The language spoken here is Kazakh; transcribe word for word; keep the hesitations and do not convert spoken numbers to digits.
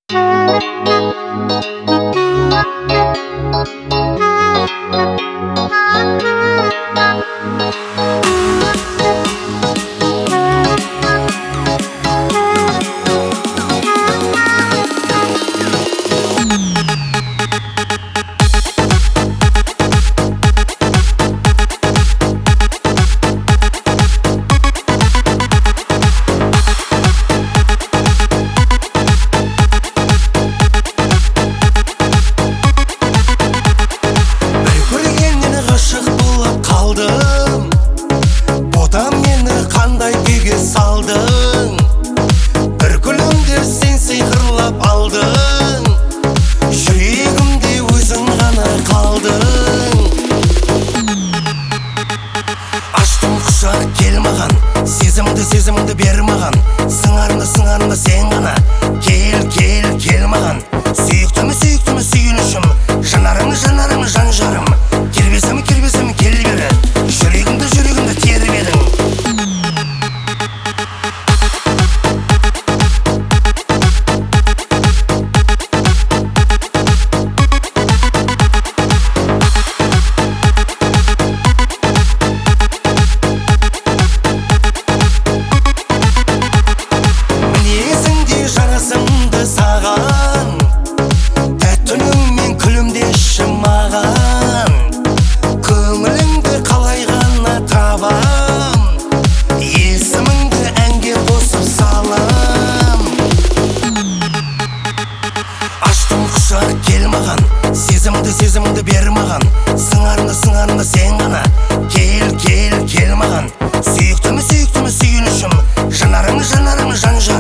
Сезіміңді сезіміңді бер маған, сыңарыңды сыңарыңды сен ғана. Кел кел кел маған, сүйіктімі сүйіктімі сүйінішім, жанарыңы жанарыңы жан жарым. Келбесім келбесім кел бері, жүрегімді жүрегімді тербедің. Кел маған, сезіміңді сезіміңді бер маған, сыңарыңды сыңарыңды сен ғана. Кел кел кел маған, сүйіктімі сүйіктімі сүйінішім, жанарыңы жанарыңы жан жарым.